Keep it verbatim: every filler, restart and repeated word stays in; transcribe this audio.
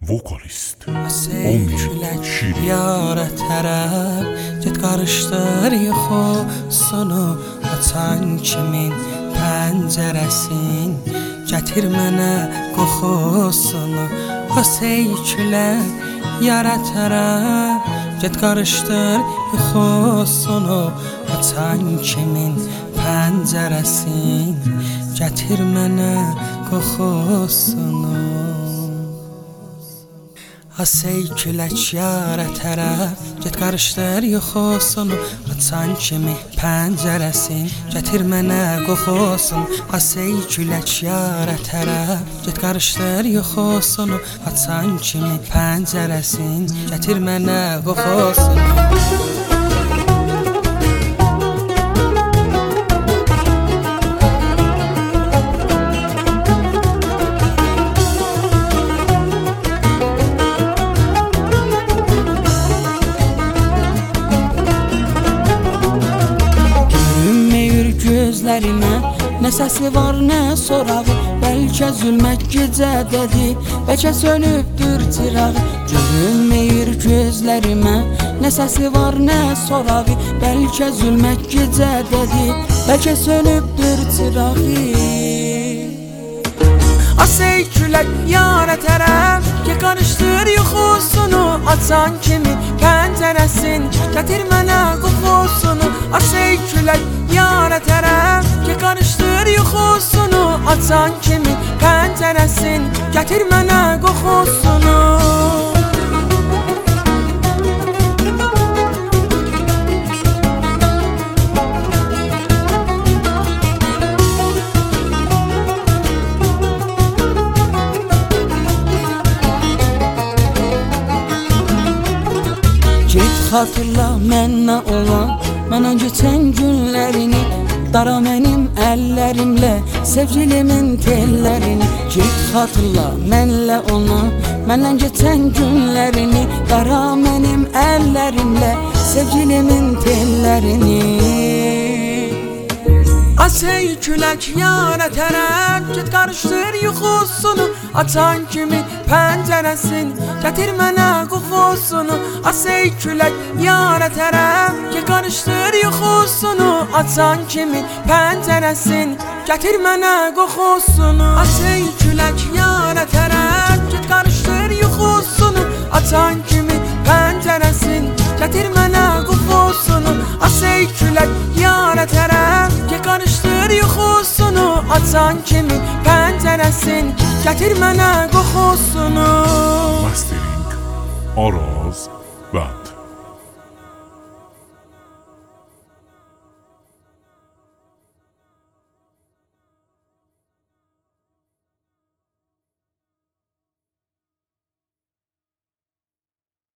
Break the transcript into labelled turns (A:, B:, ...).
A: Vokalist
B: Ümid Şirin yara tərəf get qarışdır yuxusunu açan kimin pəncərəsin gətir mənə qoxusunu Asey külək yara tərəf get qarışdır yuxusunu açan kimin pəncərəsin gətir mənə qoxusunu Asey külək yara tərəf get qarışdır yuxusunu açan kimi pəncərəsin gətir mənə qoxusun Asey külək yara tərəf get qarışdır yuxusunu açan kimi pəncərəsin gətir mənə qoxusun Gözlərimə nə səsi var, nə sorağı Bəlkə zülmət gecədədir, bəlkə sönübdür çırağı Görünməyir gözlərimə nə səsi var, nə sorağı Bəlkə zülmət gecədədir, bəlkə sönübdür çırağı Asey külək yara tərəf ki qarışdır yuxusunu açan kimi pəncərəsin gətir mənə qoxusunu Asey külək yara tərəf ki qarışdır yuxusunu açan kimi pəncərəsin gətir mənə qoxusunu Get xatırla mənə olan Mənə geçən günlərini Dara mənim əllərimlə Sevgilimin tellərini Get xatırla mənlə ona Mənə geçən günlərini Dara mənim əllərimlə Sevgilimin tellərini Asey külək yara tərəf get qarışdır yuxusunu açan kimi pəncərəsin gətir mənə qoxusunu Asey külək yara tərəf get qarışdır yuxusunu açan kimi pəncərəsin gətir mənə qoxusunu Asey külək yara tərəf get qarışdır yuxusunu açan kimi pəncərəsin gətir mənə qoxusunu Asey külək yara tərəf get qarışdır yuxusunu açan kimi pəncərəsin gətir mənə qoxusunu
A: Mastering Araz Band